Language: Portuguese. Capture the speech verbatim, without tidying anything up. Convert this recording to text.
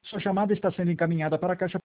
Sua chamada está sendo encaminhada para a caixa